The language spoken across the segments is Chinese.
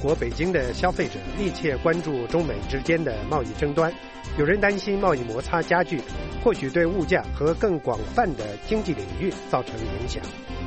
国北京的消费者密切关注中美之间的贸易争端，有人担心贸易摩擦加剧，或许对物价和更广泛的经济领域造成影响。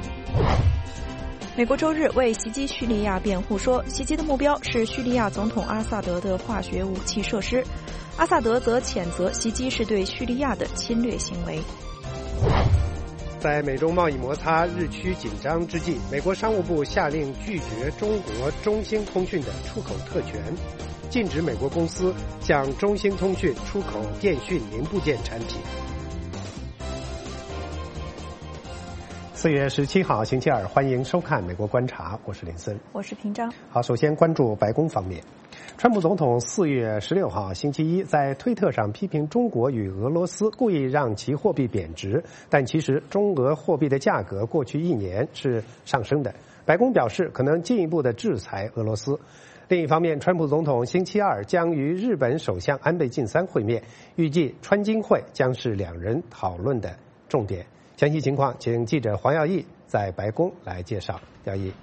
美国周日为袭击叙利亚辩护说，袭击的目标是叙利亚总统阿萨德的化学武器设施。阿萨德则谴责袭击是对叙利亚的侵略行为。 在美中贸易摩擦日趋紧张之际，美国商务部下令拒绝中国中兴通讯的出口特权，禁止美国公司向中兴通讯出口电讯零部件产品。4月17号星期二，欢迎收看《美国观察》，我是林森， 我是平章。 好，首先关注白宫方面。川普总统4月16号星期一在推特上批评中国与俄罗斯故意让其货币贬值，但其实中俄货币的价格过去1年是上升的。白宫表示可能进一步的制裁俄罗斯。另一方面，川普总统星期二将与日本首相安倍晋三会面，预计川金会将是两人讨论的重点。详细情况请记者黄耀义在白宫来介绍。耀义。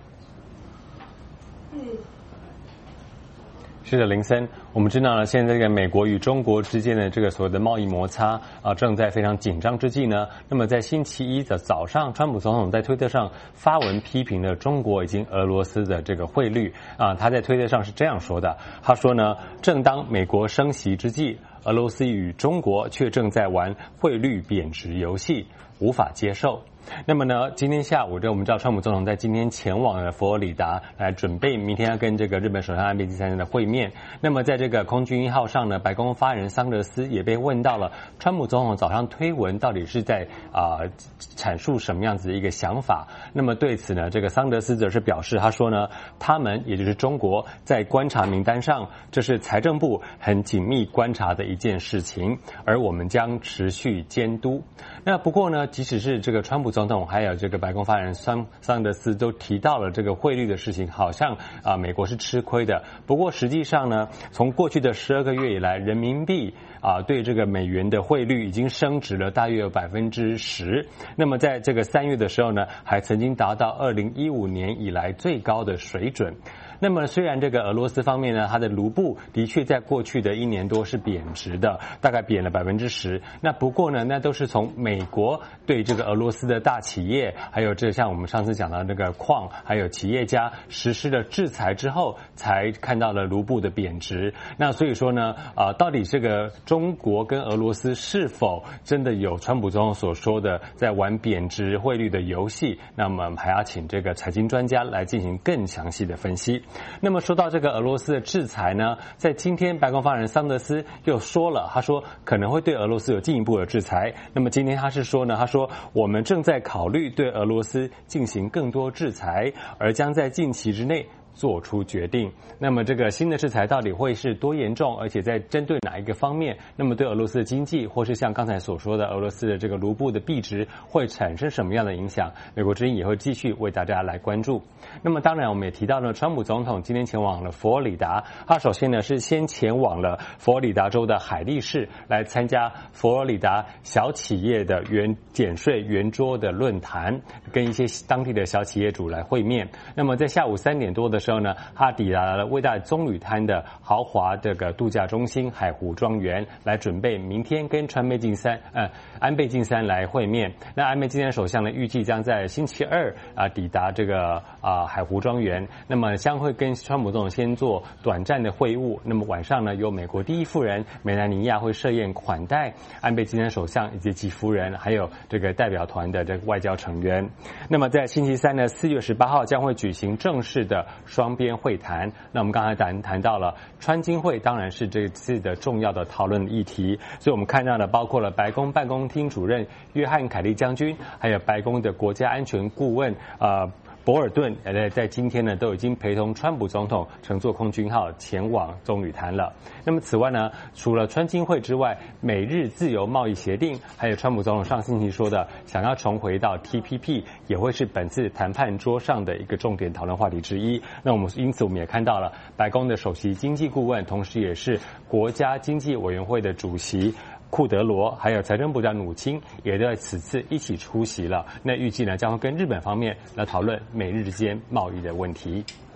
是的，林森，我们知道呢，现在这个美国与中国之间的这个所谓的贸易摩擦正在非常紧张之际呢，那么在星期一的早上，川普总统在推特上发文批评了中国以及俄罗斯的这个汇率他在推特上是这样说的，他说呢，正当美国升息之际，俄罗斯与中国却正在玩汇率贬值游戏，无法接受。那么呢，今天下午我们知道川普总统在今天前往了佛罗里达来准备明天要跟这个日本首相安倍晋三的会面。那么在这个空军1号上呢，白宫发言人桑德斯也被问到了川普总统早上推文到底是在阐述什么样子的一个想法。那么对此呢，这个桑德斯则是表示，他说呢，他们也就是中国在观察名单上，这是财政部很紧密观察的一件事情，而我们将持续监督。那不过呢，即使是这个川普总统还有这个白宫发言人桑德斯都提到了这个汇率的事情，好像美国是吃亏的。不过实际上呢，从过去的12个月以来，人民币对这个美元的汇率已经升值了大约有10%。那么在这个3月的时候呢，还曾经达到2015年以来最高的水准。那么虽然这个俄罗斯方面呢，它的卢布的确在过去的1年多是贬值的，大概贬了10%。那不过呢，那都是从美国对这个俄罗斯的大企业，还有这像我们上次讲到这个矿，还有企业家实施了制裁之后，才看到了卢布的贬值。那所以说呢，到底这个中国跟俄罗斯是否真的有川普总统所说的在玩贬值汇率的游戏？那么还要请这个财经专家来进行更详细的分析。那么说到这个俄罗斯的制裁呢，在今天白宫发言人桑德斯又说了，他说可能会对俄罗斯有进一步的制裁。那么今天他是说呢，他说我们正在考虑对俄罗斯进行更多制裁，而将在近期之内做出决定。那么这个新的制裁到底会是多严重，而且在针对哪一个方面？那么对俄罗斯的经济，或是像刚才所说的俄罗斯的这个卢布的币值会产生什么样的影响？美国之音也会继续为大家来关注。那么当然我们也提到了川普总统今天前往了佛罗里达，他首先呢是先前往了佛罗里达州的海利市来参加佛罗里达小企业的减税圆桌的论坛，跟一些当地的小企业主来会面。那么在下午3点多的时候呢，他抵达了伟大棕榈滩的豪华这个度假中心海湖庄园，来准备明天跟安倍晋三来会面。那安倍晋三首相呢，预计将在星期二抵达这个海湖庄园，那么将会跟川普总统先做短暂的会晤。那么晚上呢，由美国第一夫人梅兰妮亚会设宴款待安倍晋三首相以及其夫人，还有这个代表团的这个外交成员。那么在星期三呢，4月18号将会举行正式的双边会谈。那我们刚才谈到了川金会，当然是这次的重要的讨论议题。所以我们看到了包括了白宫办公厅主任约翰凯利将军，还有白宫的国家安全顾问博尔顿在今天呢都已经陪同川普总统乘坐空军号前往棕榈滩了。那么此外呢，除了川金会之外，美日自由贸易协定，还有川普总统上星期说的想要重回到 TPP， 也会是本次谈判桌上的一个重点讨论话题之一。那因此我们也看到了白宫的首席经济顾问，同时也是国家经济委员会的主席库德罗，还有财政部长努钦也在此次一起出席了。那预计呢将会跟日本方面来讨论美日之间贸易的问题。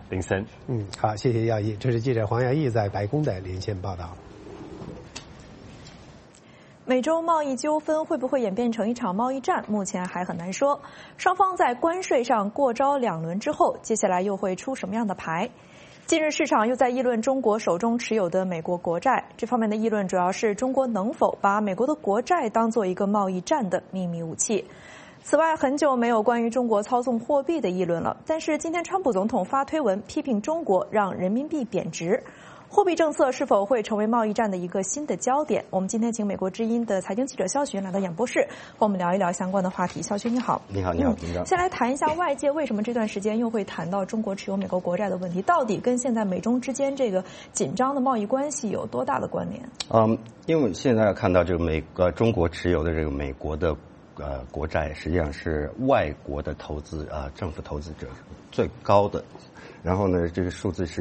林森。 好，谢谢耀毅。这是记者黄耀毅在白宫的连线报道。 美洲贸易纠纷会不会演变成一场贸易战，目前还很难说。双方在关税上过招2轮之后，接下来又会出什么样的牌？近日市场又在议论中国手中持有的美国国债，这方面的议论主要是中国能否把美国的国债当作一个贸易战的秘密武器。此外，很久没有关于中国操纵货币的议论了，但是今天川普总统发推文批评中国让人民币贬值。货币政策是否会成为贸易战的一个新的焦点？我们今天请美国之音的财经记者肖寻来到演播室，和我们聊一聊相关的话题。肖寻你好。 你好，你好， 先来谈一下外界为什么这段时间又会谈到中国持有美国国债的问题，到底跟现在美中之间这个紧张的贸易关系有多大的关联？ 因为现在要看到这个中国持有的这个美国的国债，实际上是外国的投资政府投资者最高的。然后呢，这个数字是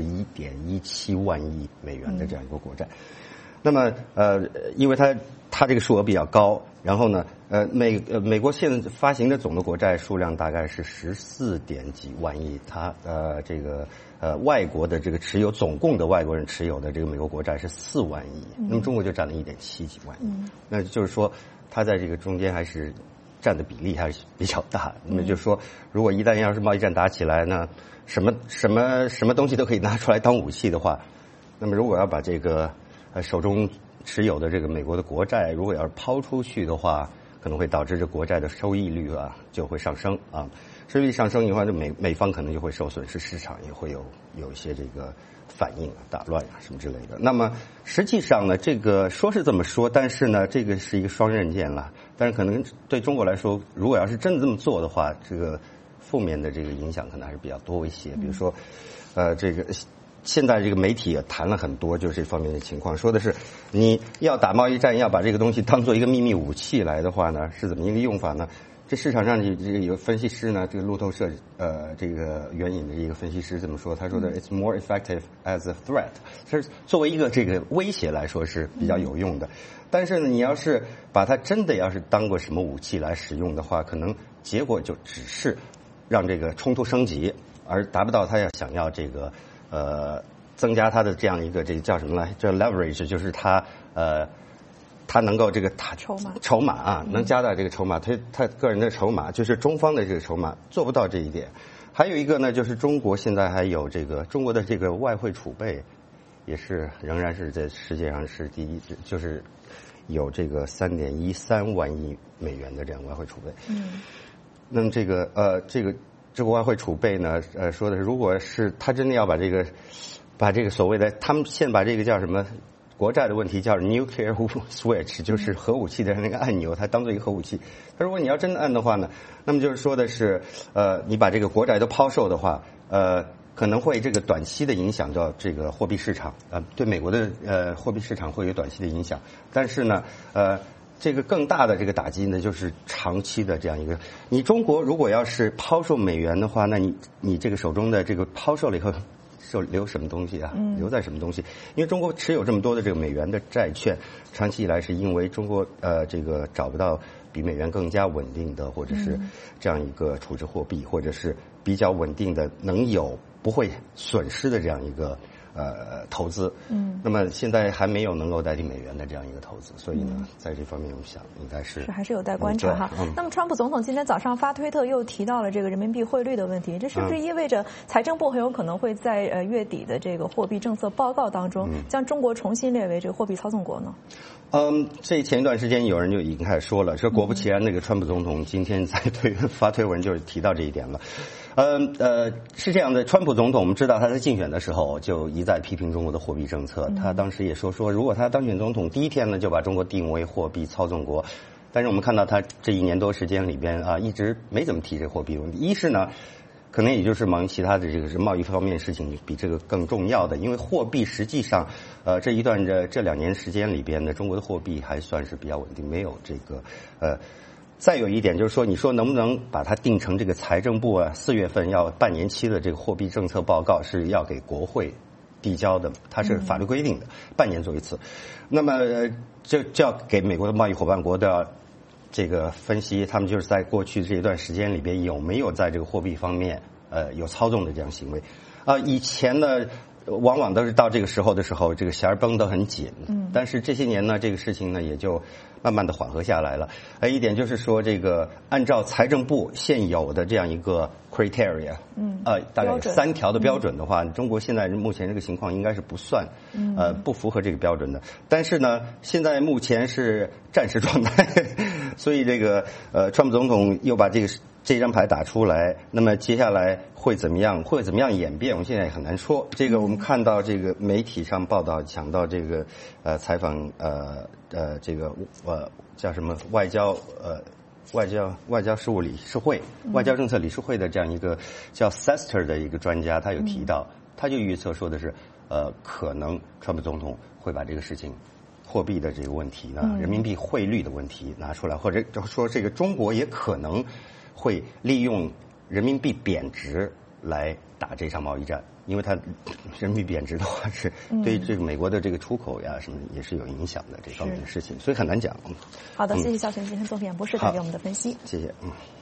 1.17万亿美元的这样一个国债。那么因为它这个数额比较高，然后呢美国现在发行的总的国债数量大概是14点几万亿，它这个外国的这个持有总共的外国人持有的这个美国国债是4万亿，那么中国就占了1.7几万亿，那就是说它在这个中间还是占的比例还是比较大。那么就是说，如果一旦要是贸易战打起来呢，什么东西都可以拿出来当武器的话，那么如果要把这个手中持有的这个美国的国债，如果要是抛出去的话，可能会导致这国债的收益率就会上升收益率上升以后，就美方可能就会受损失，市场也会有一些这个反应打乱什么之类的。那么实际上呢，这个说是这么说，但是呢，这个是一个双刃剑了。但是可能对中国来说，如果要是真的这么做的话，这个负面的这个影响可能还是比较多一些。比如说，这个现在这个媒体也谈了很多，就是这方面的情况，说的是你要打贸易战，要把这个东西当做一个秘密武器来的话呢，是怎么一个用法呢？这市场上这个有分析师呢，这个路透社这个援引的一个分析师这么说，他说的 "It's more effective as a threat"， 是作为一个这个威胁来说是比较有用的。但是呢，你要是把它真的要是当过什么武器来使用的话，可能结果就只是让这个冲突升级，而达不到他想要这个增加他的这样一个这个叫什么来？叫 leverage， 就是他能够这个筹码能加大这个筹码，他个人的筹码，就是中方的这个筹码做不到这一点。还有一个呢，就是中国现在还有这个中国的这个外汇储备，也是仍然是在世界上是第一，就是有这个3.13万亿美元的这样外汇储备。那么这个外汇储备呢，说的是，如果是他真的要把这个所谓的，他们现在把这个叫什么？国债的问题叫 nuclear switch， 就是核武器的那个按钮，它当做一个核武器。他如果你要真的按的话呢，那么就是说的是，你把这个国债都抛售的话，可能会这个短期的影响到这个货币市场，对美国的货币市场会有短期的影响。但是呢，这个更大的这个打击呢，就是长期的这样一个，你中国如果要是抛售美元的话，那你这个手中的这个抛售了以后。留什么东西留在什么东西？因为中国持有这么多的这个美元的债券，长期以来是因为中国这个找不到比美元更加稳定的，或者是这样一个储值货币，或者是比较稳定的能有不会损失的这样一个投资。那么现在还没有能够代替美元的这样一个投资，所以呢，在这方面我们想应该是还是有待观察那么川普总统今天早上发推特又提到了这个人民币汇率的问题，这是不是意味着财政部很有可能会在月底的这个货币政策报告当中将中国重新列为这个货币操纵国呢？ 这前一段时间有人就已经开始说了，说果不其然，那个川普总统今天在发推文就是提到这一点了。是这样的，川普总统我们知道他在竞选的时候就一再批评中国的货币政策，他当时也说如果他当选总统第一天呢就把中国定为货币操纵国，但是我们看到他这1年多时间里边一直没怎么提这货币问题。一是呢，可能也就是忙于其他的这个是贸易方面事情比这个更重要的，因为货币实际上这2年时间里边呢，中国的货币还算是比较稳定，没有这个再有一点就是说，你说能不能把它定成这个财政部4月份要半年期的这个货币政策报告是要给国会递交的，它是法律规定的，半年做一次。那么就要给美国的贸易伙伴国的这个分析，他们就是在过去这一段时间里边有没有在这个货币方面有操纵的这样行为。 以前呢，往往都是到这个时候的时候，这个弦儿绷得很紧。但是这些年呢，这个事情呢也就慢慢的缓和下来了。一点就是说，这个按照财政部现有的这样一个 criteria，大概有3条的标准的话，中国现在目前这个情况应该是不算，不符合这个标准的。但是呢，现在目前是战时状态，所以这个川普总统又把这张牌打出来，那么接下来会怎么样演变？我们现在也很难说。这个我们看到这个媒体上报道，讲到这个采访这个叫什么外交事务理事会、外交政策理事会的这样一个叫 Sester 的一个专家，他有提到，他就预测说的是可能川普总统会把这个事情。货币的这个问题呢，人民币汇率的问题拿出来，或者说这个中国也可能会利用人民币贬值来打这场贸易战，因为它人民币贬值的话是对这个美国的这个出口呀什么也是有影响的这方面的事情，所以很难讲。 好的，谢谢肖群今天做演播室带给我们的分析。 谢谢。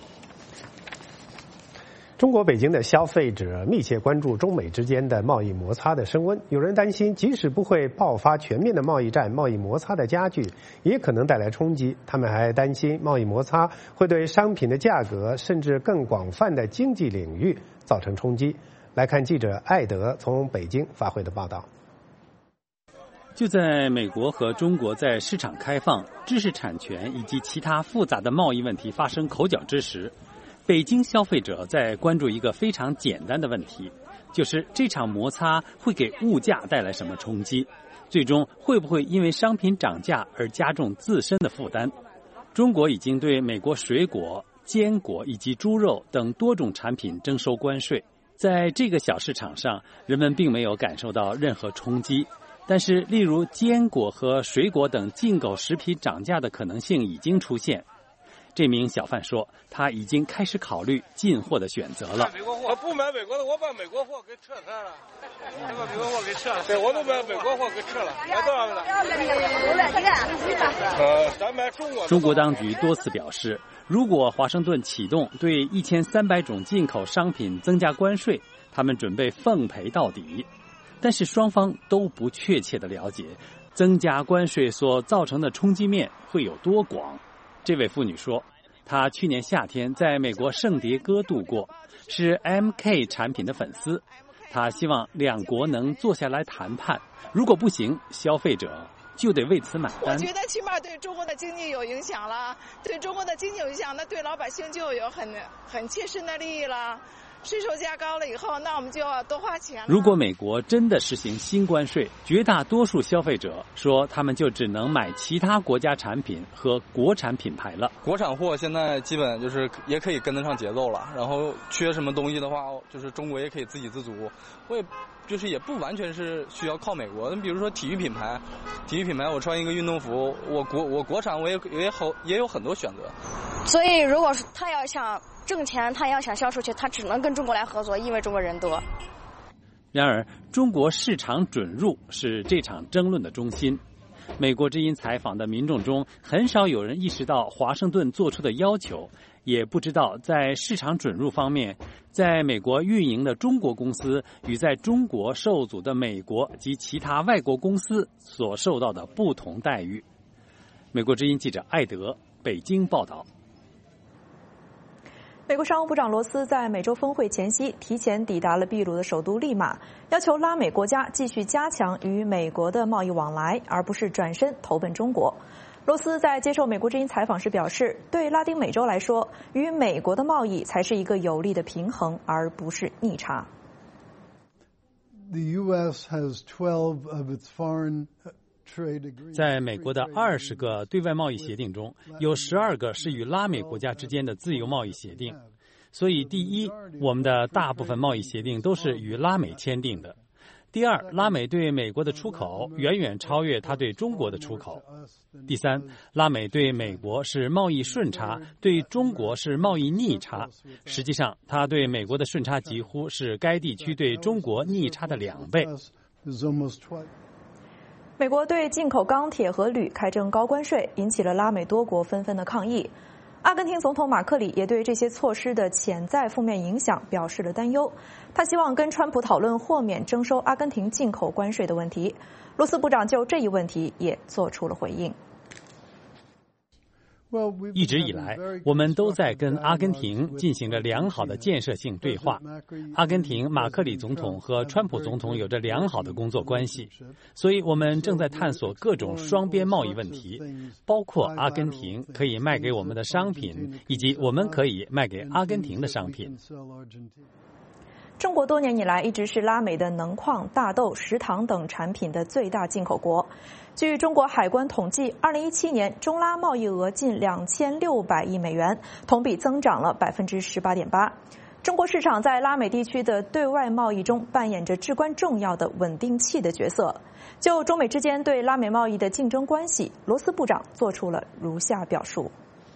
中国北京的消费者密切关注中美之间的贸易摩擦的升温，有人担心，即使不会爆发全面的贸易战，贸易摩擦的加剧也可能带来冲击。他们还担心贸易摩擦会对商品的价格甚至更广泛的经济领域造成冲击。来看记者艾德从北京发回的报道。 就在美国和中国在市场开放、知识产权以及其他复杂的贸易问题发生口角之时，北京消费者在关注一个非常简单的问题，就是这场摩擦会给物价带来什么冲击，最终会不会因为商品涨价而加重自身的负担。中国已经对美国水果、坚果以及猪肉等多种产品征收关税，在这个小市场上，人们并没有感受到任何冲击。但是例如坚果和水果等进口食品涨价的可能性已经出现。这名小贩说，他已经开始考虑进货的选择了。 美国货，我不买美国的，我把美国货给撤开了，我把美国货给撤了。对，我都把美国货给撤了。买多少了？咱买中国。 中国当局多次表示，如果华盛顿启动对1300种进口商品增加关税，他们准备奉陪到底。但是双方都不确切地了解，增加关税所造成的冲击面会有多广。这位妇女说，她去年夏天在美国圣迭戈度过，是 MK 产品的粉丝。她希望两国能坐下来谈判，如果不行，消费者就得为此买单。 我觉得起码对中国的经济有影响了，对中国的经济有影响，那对老百姓就有很切身的利益了。税收加高了以后，那我们就要多花钱了。 如果美国真的实行新关税，绝大多数消费者说他们就只能买其他国家产品和国产品牌了。 国产货现在基本就是也可以跟得上节奏了，然后缺什么东西的话，就是中国也可以自给自足。就是也不完全是需要靠美国。你比如说体育品牌，我穿一个运动服，我国产我也有很多选择。 所以如果他要想挣钱，他要想销出去，他只能跟中国来合作，因为中国人多。 然而，中国市场准入是这场争论的中心。美国之音采访的民众中，很少有人意识到华盛顿做出的要求，也不知道在市场准入方面，在美国运营的中国公司与在中国受阻的美国及其他外国公司所受到的不同待遇。美国之音记者艾德，北京报道。 美国商务部长罗斯在美洲峰会前夕提前抵达了秘鲁的首都利马，要求拉美国家继续加强与美国的贸易往来，而不是转身投奔中国。罗斯在接受美国之音采访时表示，对拉丁美洲来说，与美国的贸易才是一个有利的平衡，而不是逆差。 在美国的20个对外贸易协定中，有12个是与拉美国家之间的自由贸易协定。所以第一，我们的大部分贸易协定都是与拉美签订的。第二，拉美对美国的出口远远超越它对中国的出口。第三，拉美对美国是贸易顺差，对中国是贸易逆差。实际上，它对美国的顺差几乎是该地区对中国逆差的2倍。 美国对进口钢铁和铝开征高关税，引起了拉美多国纷纷的抗议。 阿根廷总统马克里也对这些措施的潜在负面影响表示了担忧。他希望跟川普讨论豁免征收阿根廷进口关税的问题。罗斯部长就这一问题也做出了回应。 一直以来，我们都在跟阿根廷进行着良好的建设性对话。阿根廷马克里总统和川普总统有着良好的工作关系，所以我们正在探索各种双边贸易问题，包括阿根廷可以卖给我们的商品，以及我们可以卖给阿根廷的商品。 中国多年以来一直是拉美的能矿、大豆、石糖等产品的最大进口国。据中国海关统计，2017年中拉贸易额近2600亿美元，同比增长了18.8%。中国市场在拉美地区的对外贸易中扮演着至关重要的稳定器的角色。就中美之间对拉美贸易的竞争关系，罗斯部长做出了如下表述。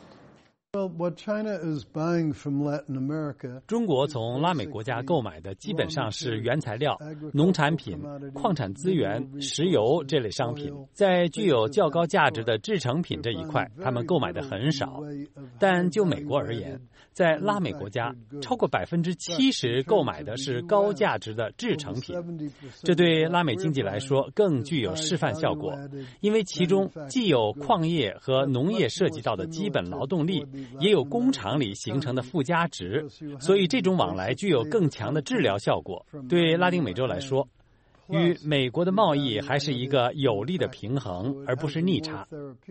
中国从拉美国家购买的基本上是原材料、农产品、矿产资源、石油这类商品。在具有较高价值的制成品这一块，他们购买的很少。但就美国而言，在拉美国家，超过70%购买的是高价值的制成品。这对拉美经济来说更具有示范效果，因为其中既有矿业和农业涉及到的基本劳动力，也有工厂里形成的附加值，所以这种往来具有更强的治疗效果。对拉丁美洲来说，与美国的贸易还是一个有利的平衡，而不是逆差。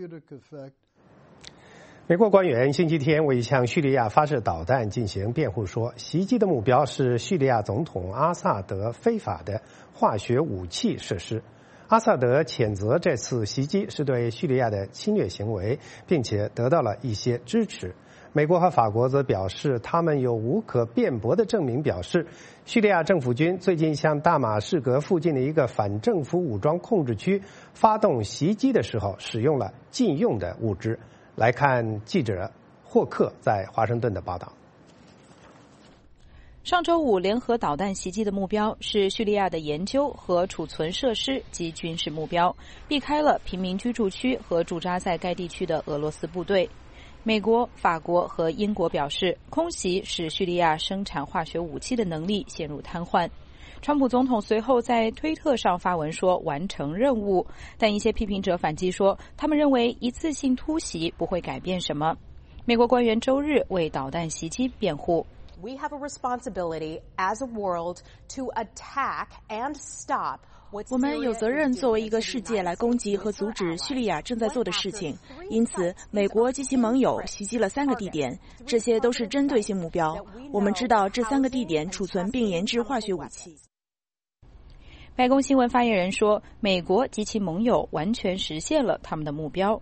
美国官员星期天为向叙利亚发射导弹进行辩护说，袭击的目标是叙利亚总统阿萨德非法的化学武器设施。阿萨德谴责这次袭击是对叙利亚的侵略行为，并且得到了一些支持。美国和法国则表示，他们有无可辩驳的证明表示，叙利亚政府军最近向大马士革附近的一个反政府武装控制区发动袭击的时候，使用了禁用的物质。来看记者霍克在华盛顿的报道。 上周五联合导弹袭击的目标是叙利亚的研究和储存设施及军事目标，避开了平民居住区和驻扎在该地区的俄罗斯部队。美国、法国和英国表示，空袭使叙利亚生产化学武器的能力陷入瘫痪。川普总统随后在推特上发文说完成任务，但一些批评者反击说，他们认为一次性突袭不会改变什么。美国官员周日为导弹袭击辩护。 We have a responsibility as a world to attack and stop. 我们有责任作为一个世界来攻击和阻止叙利亚正在做的事情，因此美国及其盟友袭击了3个地点，这些都是针对性目标。我们知道这3个地点储存并研制化学武器。 白宫新闻发言人说，美国及其盟友完全实现了他们的目标。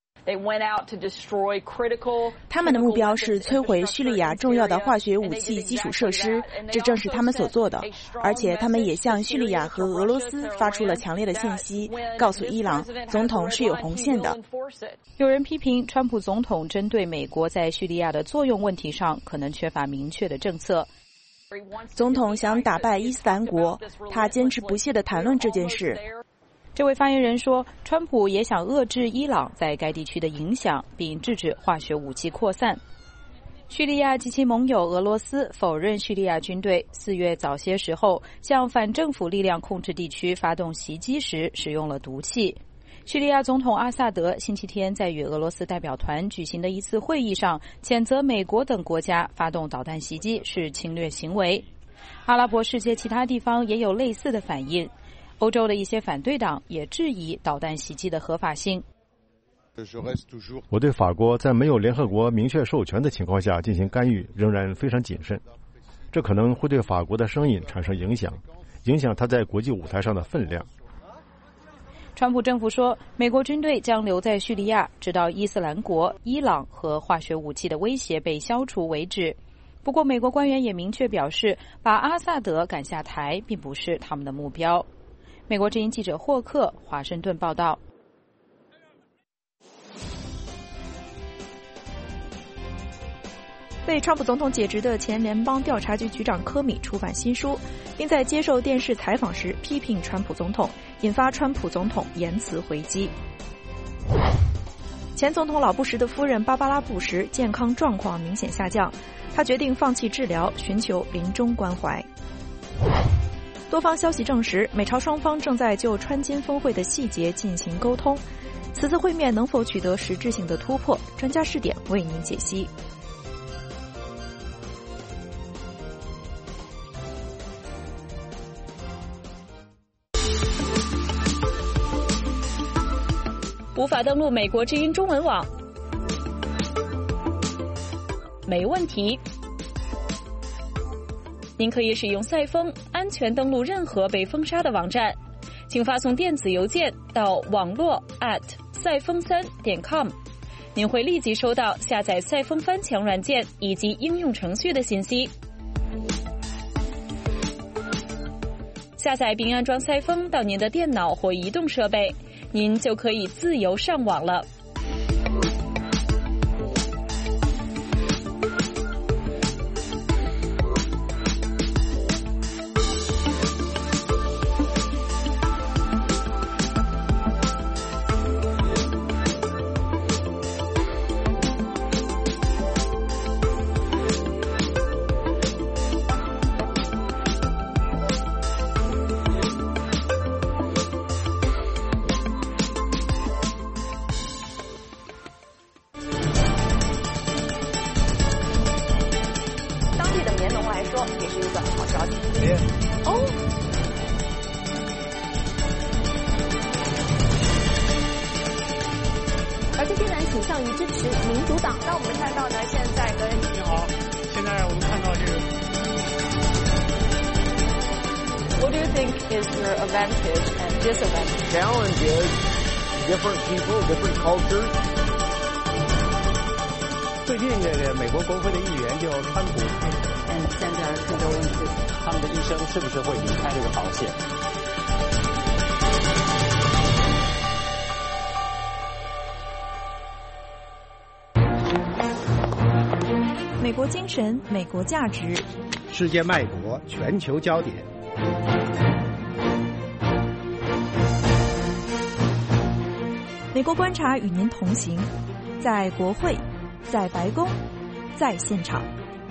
他们的目标是摧毁叙利亚重要的化学武器基础设施，这正是他们所做的。而且他们也向叙利亚和俄罗斯发出了强烈的信息，告诉伊朗，总统是有红线的。 有人批评川普总统针对美国在叙利亚的作用问题上可能缺乏明确的政策。 总统想打败伊斯兰国，他坚持不懈地谈论这件事。 这位发言人说，川普也想遏制伊朗在该地区的影响，并制止化学武器扩散。叙利亚及其盟友俄罗斯否认叙利亚军队4月早些时候向反政府力量控制地区发动袭击时使用了毒气。叙利亚总统阿萨德星期天在与俄罗斯代表团举行的一次会议上，谴责美国等国家发动导弹袭击是侵略行为。阿拉伯世界其他地方也有类似的反应。欧洲的一些反对党也质疑导弹袭击的合法性。 我对法国在没有联合国明确授权的情况下进行干预仍然非常谨慎，这可能会对法国的声音产生影响它在国际舞台上的分量。 川普政府说，美国军队将留在叙利亚，直到伊斯兰国、伊朗和化学武器的威胁被消除为止。不过，美国官员也明确表示，把阿萨德赶下台并不是他们的目标。美国之音记者霍克，华盛顿报道。 被川普总统解职的前联邦调查局局长科米出版新书，并在接受电视采访时批评川普总统，引发川普总统言辞回击。 前总统老布什的夫人芭芭拉·布什健康状况明显下降，她决定放弃治疗，寻求临终关怀。多方消息证实，美朝双方正在就川金峰会的细节进行沟通。此次会面能否取得实质性的突破？专家视点为您解析。 无法登录美国之音中文网？没问题。您可以使用赛风安全登录任何被封杀的网站，请发送电子邮件到网络@赛风3.com，您会立即收到下载赛风翻墙软件以及应用程序的信息。下载并安装赛风到您的电脑或移动设备，您就可以自由上网了。 What do you think is your advantage and disadvantage? Challenge is different people, different cultures. 最近这个美国国会的议员就川普， 现在很多问题， 他们的医生是不是会离开这个保险？ 美国精神，美国价值， 世界脉搏，全球焦点。 美国观察与您同行，在国会，在白宫，在现场。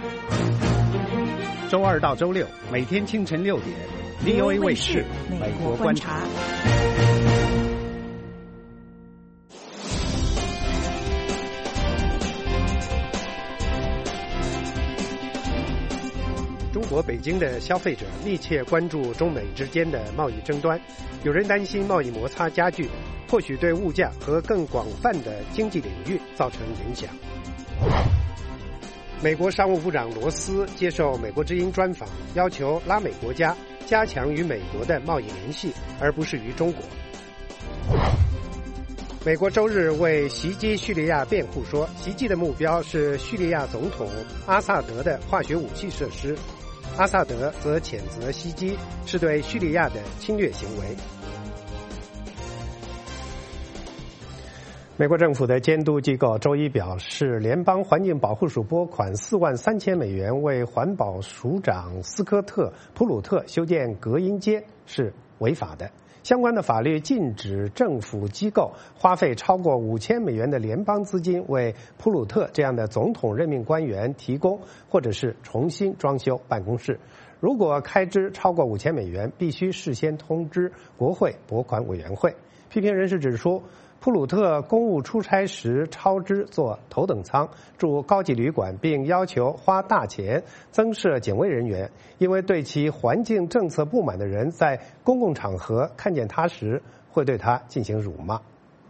周二到周六，每天清晨6点 ，VOA 卫视《美国观察》。中国北京的消费者密切关注中美之间的贸易争端，有人担心贸易摩擦加剧，或许对物价和更广泛的经济领域造成影响。美国商务部长罗斯接受美国之音专访，要求拉美国家加强与美国的贸易联系，而不是与中国。美国周日为袭击叙利亚辩护说，袭击的目标是叙利亚总统阿萨德的化学武器设施。阿萨德则谴责袭击是对叙利亚的侵略行为。美国政府的监督机构周一表示，联邦环境保护署拨款$43,000为环保署长斯科特·普鲁特修建隔音街是违法的。相关的法律禁止政府机构花费超过$5,000的联邦资金为普鲁特这样的总统任命官员提供或者是重新装修办公室。如果开支超过$5,000，必须事先通知国会拨款委员会。批评人士指出，普鲁特公务出差时超支坐头等舱，住高级旅馆，并要求花大钱增设警卫人员，因为对其环境政策不满的人在公共场合看见他时会对他进行辱骂。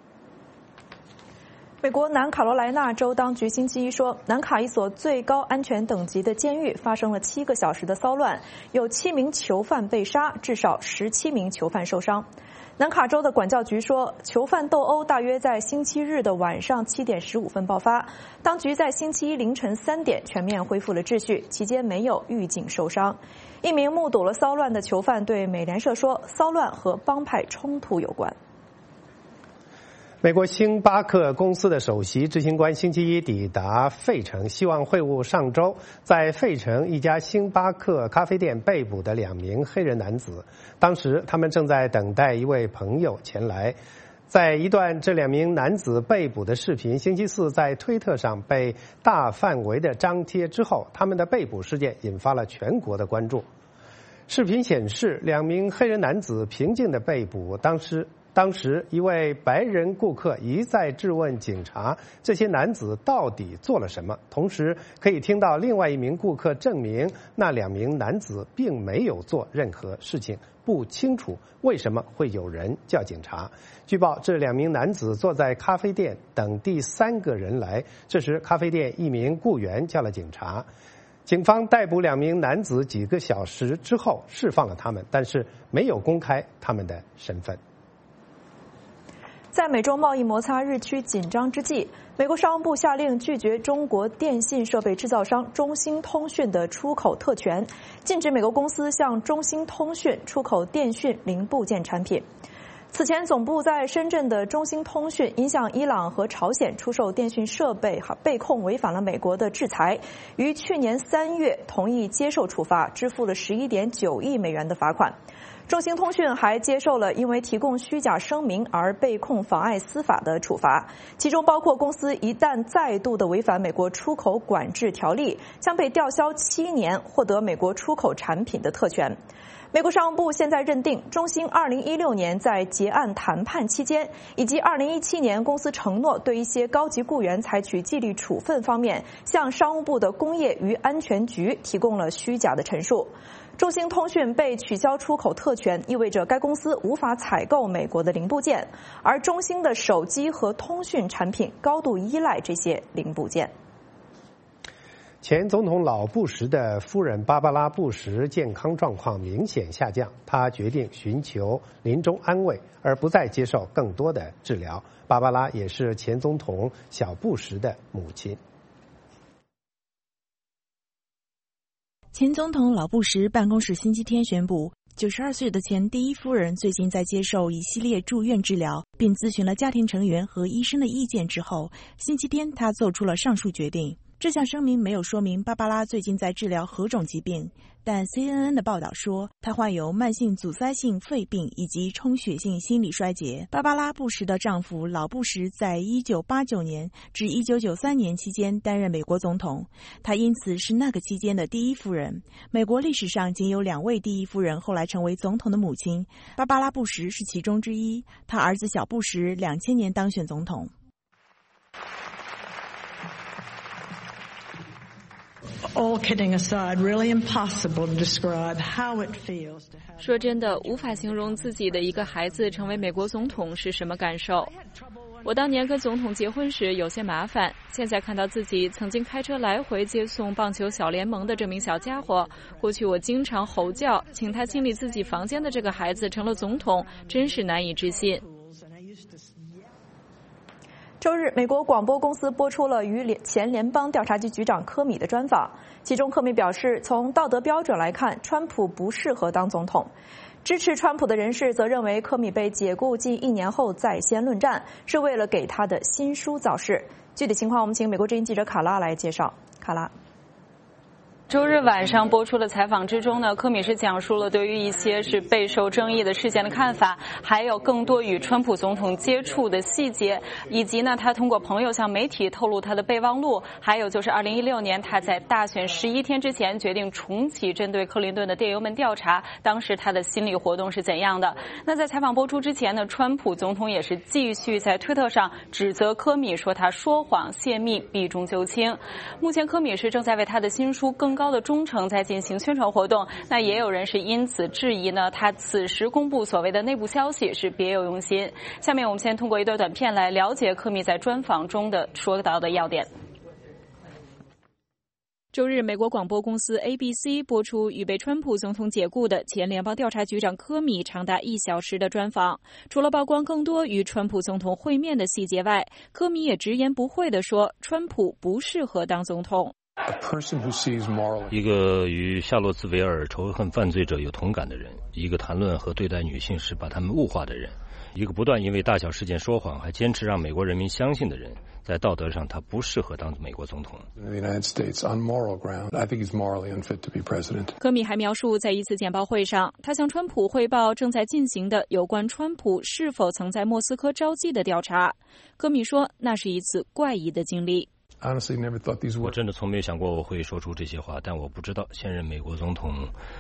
美国南卡罗来纳州当局星期一说，南卡一所最高安全等级的监狱发生了7个小时的骚乱，有7名囚犯被杀，至少17名囚犯受伤。南卡州的管教局说，囚犯斗殴大约在星期日的晚上7点15分爆发，当局在星期一凌晨3点全面恢复了秩序，期间没有狱警受伤。一名目睹了骚乱的囚犯对美联社说，骚乱和帮派冲突有关。 美国星巴克公司的首席执行官星期一抵达费城，希望会晤上周在费城一家星巴克咖啡店被捕的2名黑人男子。当时他们正在等待一位朋友前来。 在一段这两名男子被捕的视频星期四在推特上被大范围的张贴之后，他们的被捕事件引发了全国的关注。视频显示，两名黑人男子平静地被捕。当时一位白人顾客一再质问警察这些男子到底做了什么，同时可以听到另外一名顾客证明那两名男子并没有做任何事情，不清楚为什么会有人叫警察。据报，这两名男子坐在咖啡店等第三个人来，这时咖啡店一名雇员叫了警察。警方逮捕两名男子几个小时之后释放了他们，但是没有公开他们的身份。 在美中贸易摩擦日趋紧张之际，美国商务部下令拒绝中国电信设备制造商中兴通讯的出口特权，禁止美国公司向中兴通讯出口电讯零部件产品。此前，总部在深圳的中兴通讯因向伊朗和朝鲜出售电讯设备被控违反了美国的制裁，于去年3月同意接受处罚，支付了11.9亿美元的罚款。中兴通讯还接受了因为提供虚假声明而被控妨碍司法的处罚，其中包括公司一旦再度的违反美国出口管制条例，将被吊销7年，获得美国出口产品的特权。美国商务部现在认定，中兴2016年在结案谈判期间，以及2017年公司承诺对一些高级雇员采取纪律处分方面，向商务部的工业与安全局提供了虚假的陈述。中兴通讯被取消出口特权，意味着该公司无法采购美国的零部件，而中兴的手机和通讯产品高度依赖这些零部件。 前总统老布什的夫人芭芭拉·布什健康状况明显下降，她决定寻求临终安慰，而不再接受更多的治疗。芭芭拉也是前总统小布什的母亲。 前总统老布什办公室星期天宣布，92岁的前第一夫人最近在接受一系列住院治疗，并咨询了家庭成员和医生的意见之后，星期天她做出了上述决定。这项声明没有说明芭芭拉最近在治疗何种疾病，但 CNN 的报道说，她患有慢性阻塞性肺病以及充血性心理衰竭。芭芭拉·布什的丈夫老布什在1989年至1993年期间担任美国总统，她因此是那个期间的第一夫人。美国历史上仅有2位第一夫人后来成为总统的母亲，芭芭拉·布什是其中之一。她儿子小布什2000年当选总统。 All kidding aside, really impossible to describe how it feels to have... 说真的，无法形容自己的一个孩子成为美国总统是什么感受。我当年跟总统结婚时有些麻烦，现在看到自己曾经开车来回接送棒球小联盟的这名小家伙，过去我经常吼叫请他清理自己房间的这个孩子成了总统，真是难以置信。 周日，美国广播公司播出了与前联邦调查局局长科米的专访，其中科米表示，从道德标准来看，川普不适合当总统。支持川普的人士则认为，科米被解雇近1年后在先论战，是为了给他的新书造势。具体情况，我们请美国之音记者卡拉来介绍。卡拉。 周日晚上播出的采访之中呢，科米是讲述了对于一些是备受争议的事件的看法，还有更多与川普总统接触的细节，以及呢他通过朋友向媒体透露他的备忘录，还有就是2016年他在大选11天之前决定重启针对克林顿的电邮门调查，当时他的心理活动是怎样的。那在采访播出之前呢，川普总统也是继续在推特上指责科米说他说谎泄密避重就轻。目前科米是正在为他的新书更高的忠诚在进行宣传活动，那也有人是因此质疑呢他此时公布所谓的内部消息是别有用心。下面我们先通过一段短片来了解科米在专访中的说到的要点。周日，美国广播公司 ABC 播出与被川普总统解雇的前联邦调查局长科米长达1小时的专访。除了曝光更多与川普总统会面的细节外，科米也直言不讳地说，川普不适合当总统。 一个与夏洛兹维尔仇恨犯罪者有同感的人，一个谈论和对待女性时把他们物化的人， 一个不断因为大小事件说谎，还坚持让美国人民相信的人，在道德上他不适合当美国总统。 科米还描述，在一次简报会上，他向川普汇报正在进行的有关川普是否曾在莫斯科招妓的调查。科米说，那是一次怪异的经历。 我真的从没有想过我会说出这些话，但我不知道现任美国总统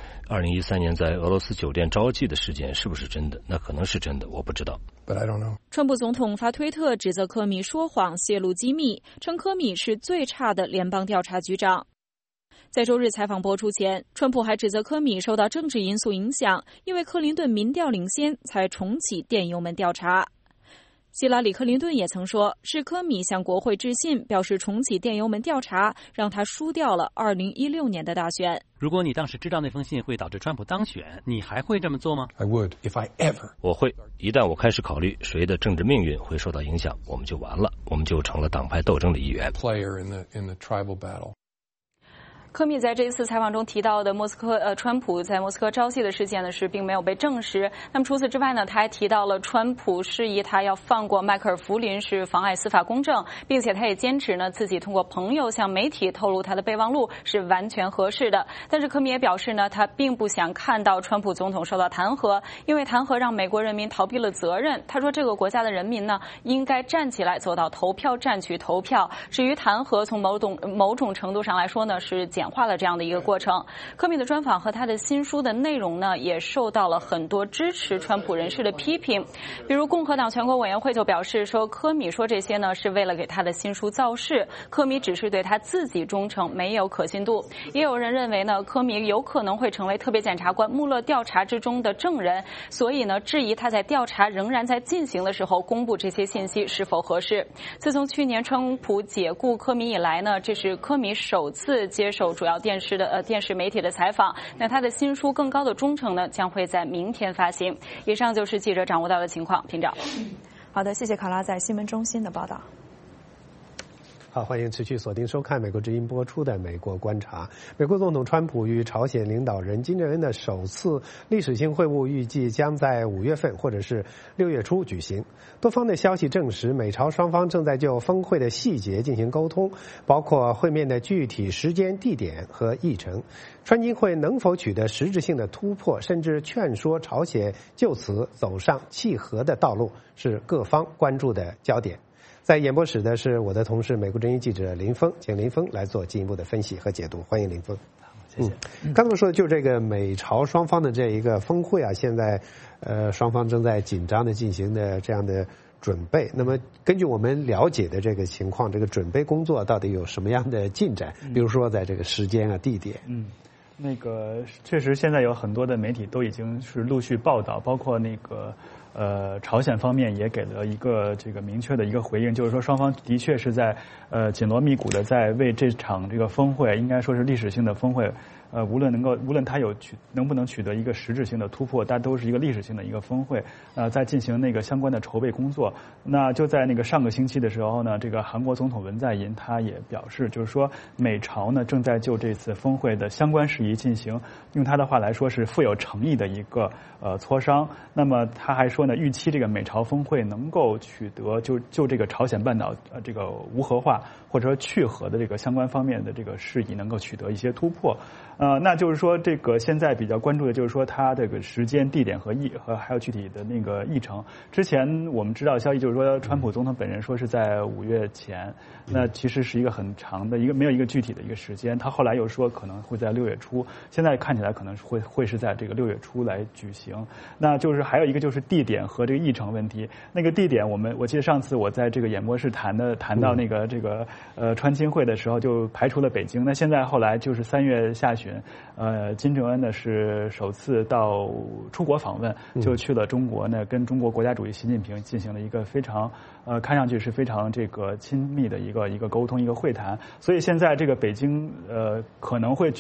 2013年在俄罗斯酒店招妓的事件是不是真的，那可能是真的，我不知道。 川普总统发推特指责科米说谎、泄露机密，称科米是最差的联邦调查局长。在周日采访播出前，川普还指责科米受到政治因素影响，因为克林顿民调领先才重启电邮门调查。希拉里·克林顿也曾说，是科米向国会致信，表示重启电邮门调查，让他输掉了2016年的大选。 如果你当时知道那封信会导致川普当选，你还会这么做吗？ I would, if I ever. 我会，一旦我开始考虑谁的政治命运会受到影响，我们就完了，我们就成了党派斗争的一员。 Player in the tribal battle. 科米在这次采访中提到的川普在莫斯科招妓的事件呢，是并没有被证实。那么除此之外呢，他还提到了川普示意他要放过迈克尔·弗林是妨碍司法公正，并且他也坚持呢自己通过朋友向媒体透露他的备忘录是完全合适的。但是科米也表示呢，他并不想看到川普总统受到弹劾，因为弹劾让美国人民逃避了责任。他说这个国家的人民呢应该站起来走到投票站去投票。至于弹劾，从某种程度上来说呢，是简化了这样的一个过程。科米的专访和他的新书的内容呢，也受到了很多支持川普人士的批评。比如共和党全国委员会就表示说，科米说这些呢是为了给他的新书造势，科米只是对他自己忠诚，没有可信度。也有人认为呢，科米有可能会成为特别检察官穆勒调查之中的证人，所以呢质疑他在调查仍然在进行的时候公布这些信息是否合适。自从去年川普解雇科米以来呢，这是科米首次接受主要电视媒体的采访。那他的新书《更高的忠诚》呢，将会在明天发行。以上就是记者掌握到的情况，平长。 好的，谢谢卡拉在新闻中心的报道。 好，欢迎持续锁定收看美国之音播出的《美国观察》。美国总统川普与朝鲜领导人金正恩的首次历史性会晤预计将在5月份或者是6月初举行。多方的消息证实，美朝双方正在就峰会的细节进行沟通，包括会面的具体时间、地点和议程。川金会能否取得实质性的突破，甚至劝说朝鲜就此走上契合的道路，是各方关注的焦点。在演播室的是我的同事美国之音记者林峰，请林峰来做进一步的分析和解读。欢迎林峰。 谢谢。 刚才说的就这个美朝双方的这一个峰会啊，现在双方正在紧张的进行的这样的准备。那么根据我们了解的这个情况，这个准备工作到底有什么样的进展？比如说在这个时间啊、地点。 那个确实现在有很多的媒体都已经是陆续报道，包括那个朝鲜方面也给了一个这个明确的一个回应，就是说双方的确是在紧锣密鼓的在为这场这个峰会，应该说是历史性的峰会，无论它能不能取得一个实质性的突破，它都是一个历史性的一个峰会，在进行那个相关的筹备工作。那就在那个上个星期的时候呢，这个韩国总统文在寅他也表示，就是说美朝呢正在就这次峰会的相关事宜进行，用他的话来说是富有诚意的一个磋商。那么他还说呢，预期这个美朝峰会能够取得就这个朝鲜半岛这个无核化或者说去核的这个相关方面的这个事宜能够取得一些突破。那就是说这个现在比较关注的就是说它这个时间、地点和还有具体的那个议程。之前我们知道消息就是说，川普总统本人说是在5月前，那其实是一个很长的没有一个具体的一个时间。他后来又说可能会在6月初，现在看起来可能会是在这个6月初来举行。那就是还有一个就是地点和这个议程问题。那个地点我记得上次我在这个演播室谈到那个这个川金会的时候就排除了北京。那现在后来就是3月下旬，金正恩呢是首次出国访问，就去了中国呢，跟中国国家主席习近平进行了一个非常看上去是非常这个亲密的一个沟通一个会谈。所以现在这个北京可能会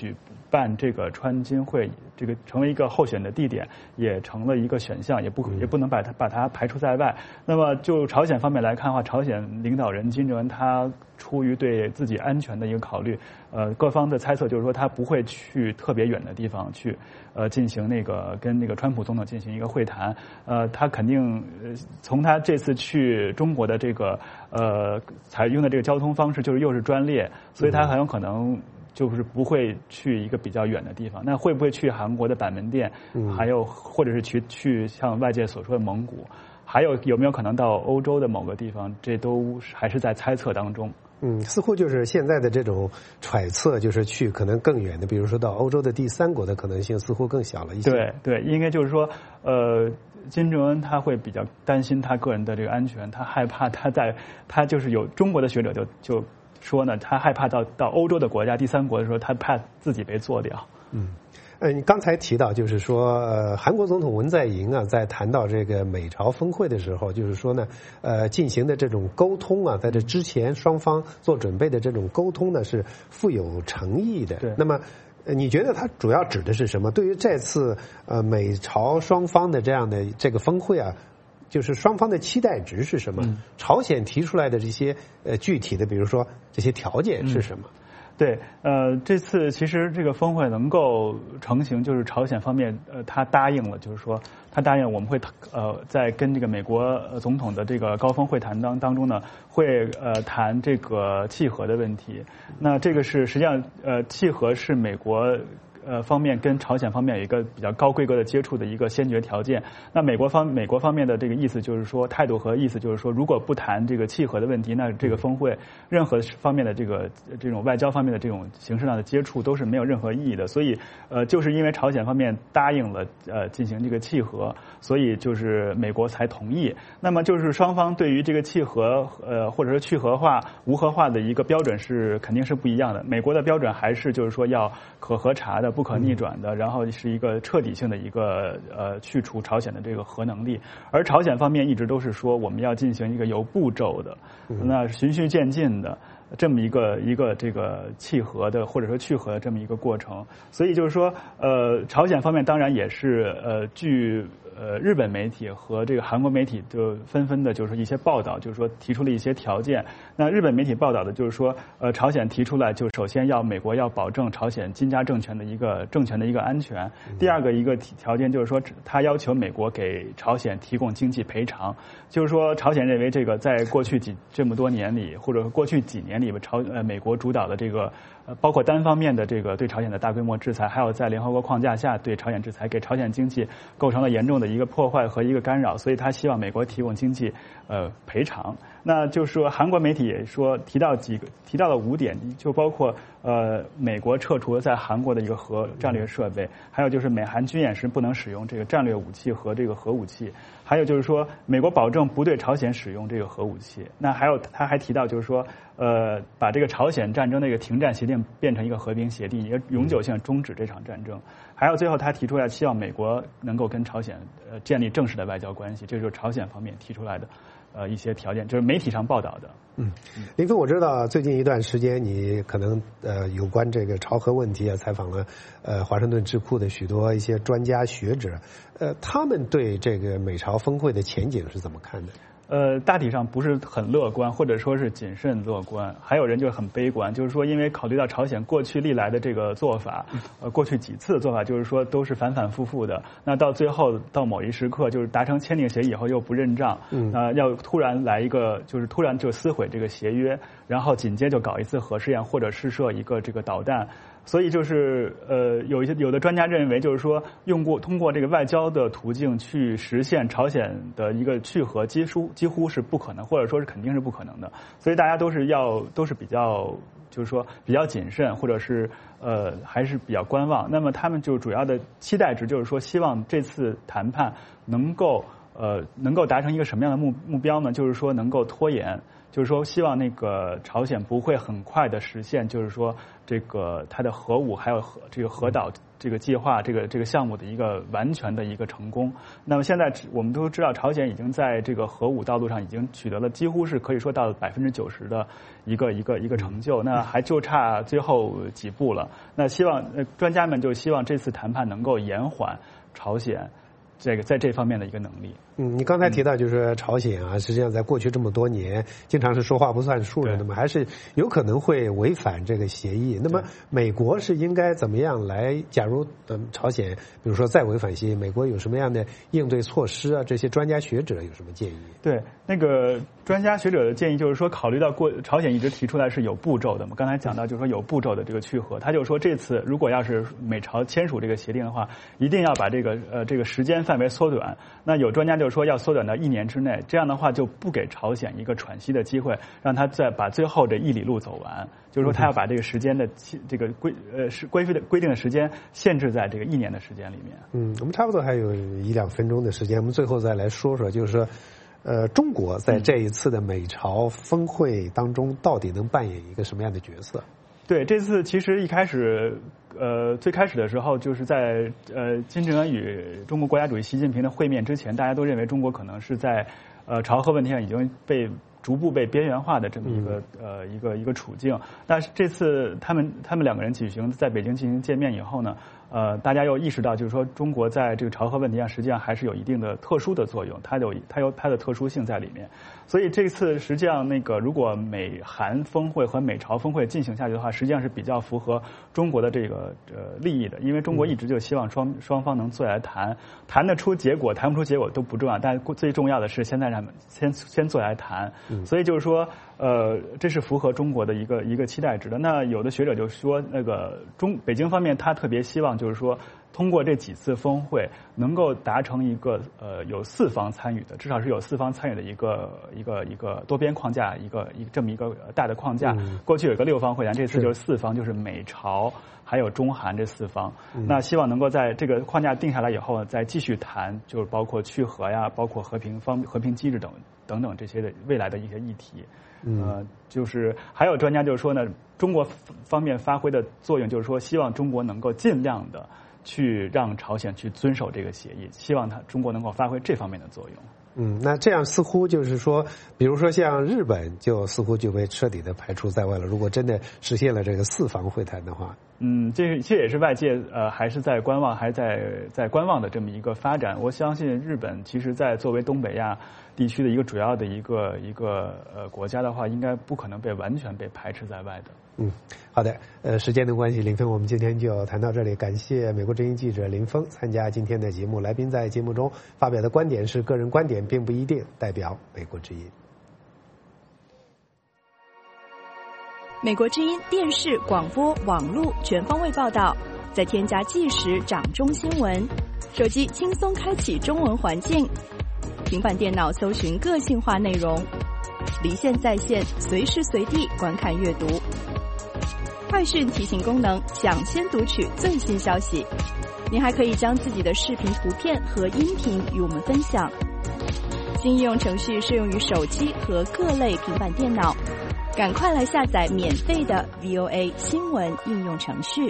办这个川金会，这个成为一个候选的地点，也成了一个选项，也不能把它排除在外。那么就朝鲜方面来看的话，朝鲜领导人金正恩他出于对自己安全的一个考虑，各方的猜测就是说他不会去特别远的地方去进行跟那个川普总统进行一个会谈。他肯定从他这次去中国的这个采用的这个交通方式就是又是专列，所以他很有可能就是不会去一个比较远的地方。那会不会去韩国的板门店，还有或者是去像外界所说的蒙古，还有没有可能到欧洲的某个地方，这都还是在猜测当中。 似乎就是现在的这种揣测，就是去可能更远的，比如说到欧洲的第三国的可能性似乎更小了一些。 对，应该就是说，金正恩他会比较担心他个人的这个安全，他害怕他就是有中国的学者就说呢，他害怕到欧洲的国家第三国的时候，他怕自己被做掉。 你刚才提到，就是说，韩国总统文在寅啊，在谈到这个美朝峰会的时候，就是说呢，进行的这种沟通啊，在这之前双方做准备的这种沟通呢，是富有诚意的。 对。 那么，你觉得它主要指的是什么？对于这次美朝双方的这样的这个峰会啊，就是双方的期待值是什么？朝鲜提出来的这些具体的，比如说这些条件是什么？ 对，这次其实这个峰会能够成型，就是朝鲜方面他答应了，就是说他答应我们会在跟这个美国总统的这个高峰会谈当中呢，会谈这个契合的问题。那这个是实际上契合是美国方面跟朝鲜方面有一个比较高规格的接触的一个先决条件。那美国方面的这个意思就是说，态度和意思就是说，如果不谈这个契合的问题，那这个峰会任何方面的这种外交方面的这种形式上的接触都是没有任何意义的。所以就是因为朝鲜方面答应了进行这个契合，所以就是美国才同意。那么就是双方对于这个契合或者说去核化、无核化的一个标准肯定是不一样的。美国的标准还是就是说要可核查的、不可逆转的，然后是一个彻底性的一个去除朝鲜的这个核能力。而朝鲜方面一直都是说我们要进行一个有步骤的、那循序渐进的这么一个这个契合的或者说去核的这么一个过程。所以就是说朝鲜方面当然也是据日本媒体和这个韩国媒体就纷纷的就是一些报道，就是说提出了一些条件。那日本媒体报道的就是说朝鲜提出来就首先美国要保证朝鲜金家政权的一个安全。第二个一个条件就是说他要求美国给朝鲜提供经济赔偿。就是说朝鲜认为这个在过去这么多年里或者过去几年里美国主导的这个包括单方面的这个对朝鲜的大规模制裁，还有在联合国框架下对朝鲜制裁，给朝鲜经济构成了严重的一个破坏和一个干扰，所以他希望美国提供经济赔偿。那就是说韩国媒体也说提到了5点，就包括美国撤除在韩国的一个核战略设备，还有就是美韩军演时不能使用这个战略武器和这个核武器，还有就是说美国保证不对朝鲜使用这个核武器。那还有他还提到就是说把这个朝鲜战争的一个停战协定变成一个和平协定，也永久性终止这场战争。还有最后他提出来希望美国能够跟朝鲜建立正式的外交关系，这就是朝鲜方面提出来的一些条件，就是媒体上报道的。 林峰，我知道最近一段时间你可能有关这个朝核问题采访了华盛顿智库的许多一些专家学者，他们对这个美朝峰会的前景是怎么看的？ 大体上不是很乐观，或者说是谨慎乐观。还有人就很悲观，就是说因为考虑到朝鲜过去历来的这个做法，过去几次的做法就是说都是反反复复的。那到最后到某一时刻，就是达成签订协议以后又不认账，要突然来一个，就是突然就撕毁这个协约，然后紧接就搞一次核试验或者试射一个这个导弹。所以就是有的专家认为，就是说通过这个外交的途径去实现朝鲜的一个去核，几乎是不可能，或者说是肯定是不可能的。所以大家都是比较就是说比较谨慎，或者是还是比较观望。那么他们就主要的期待值就是说，希望这次谈判能够达成一个什么样的目标呢？就是说能够拖延。就是说，希望那个朝鲜不会很快的实现，就是说这个它的核武还有这个核导这个计划这个项目的一个完全的一个成功。那么现在我们都知道，朝鲜已经在这个核武道路上已经取得了几乎是可以说到90%的一个成就，那还就差最后几步了。那希望专家们就希望这次谈判能够延缓朝鲜在这方面的一个能力。 你刚才提到就是朝鲜啊，实际上在过去这么多年，经常是说话不算数的，那么还是有可能会违反这个协议。那么美国是应该怎么样来？假如朝鲜比如说再违反协议，美国有什么样的应对措施啊？这些专家学者有什么建议？ 对，那个专家学者的建议就是说，考虑到朝鲜一直提出来是有步骤的嘛，刚才讲到就是说有步骤的这个去核，他就说这次如果要是美朝签署这个协定的话，一定要把这个时间范围缩短。那有专家就是说要缩短到1年之内，这样的话就不给朝鲜一个喘息的机会，让他再把最后这1里路走完。就是说他要把这个时间的这个规定的时间限制在这个1年的时间里面。 我们差不多还有1-2分钟的时间，我们最后再来说说，就是说中国在这一次的美朝峰会当中到底能扮演一个什么样的角色？ 对，这次其实一开始，最开始的时候，就是在金正恩与中国国家主席习近平的会面之前，大家都认为中国可能是在朝核问题上已经逐步被边缘化的这么一个处境。但是这次他们2个人在北京进行见面以后呢，大家又意识到，就是说中国在这个朝核问题上实际上还是有一定的特殊的作用，它有它的特殊性在里面。所以这次实际上如果美韩峰会和美朝峰会进行下去的话，实际上是比较符合中国的这个利益的，因为中国一直就希望双方能坐下来谈得出结果，谈不出结果都不重要，但最重要的是现在让他们先坐下来谈。所以就是说，这是符合中国的一个期待值的。那有的学者就说，北京方面他特别希望就是说，通过这几次峰会能够达成一个有4方参与的，至少是有4方参与的一个多边框架，这么一个大的框架。过去有一个6方会谈，这次就是4方，就是美朝还有中韩这4方。那希望能够在这个框架定下来以后，再继续谈，就是包括去核呀，包括和平机制等等这些的未来的一些议题。就是还有专家就是说呢，中国方面发挥的作用就是说，希望中国能够尽量的去让朝鲜去遵守这个协议，希望中国能够发挥这方面的作用。 那这样似乎就是说，比如说像日本就似乎就被彻底的排除在外了。如果真的实现了这个4方会谈的话， 这也是外界还是在观望，还在观望的这么一个发展。我相信日本其实在作为东北亚地区的一个主要的一个国家的话，应该不可能完全被排斥在外的。 好的，时间的关系，林峰，我们今天就谈到这里。感谢美国之音记者林峰参加今天的节目。来宾在节目中发表的观点是个人观点，并不一定代表美国之音。 美国之音电视、广播、网络全方位报道，再添加即时掌中新闻，手机轻松开启中文环境，平板电脑搜寻个性化内容，离线在线，随时随地观看阅读。快讯提醒功能，抢先读取最新消息。您还可以将自己的视频、图片和音频与我们分享。新应用程序适用于手机和各类平板电脑，赶快来下载免费的 VOA 新闻应用程序。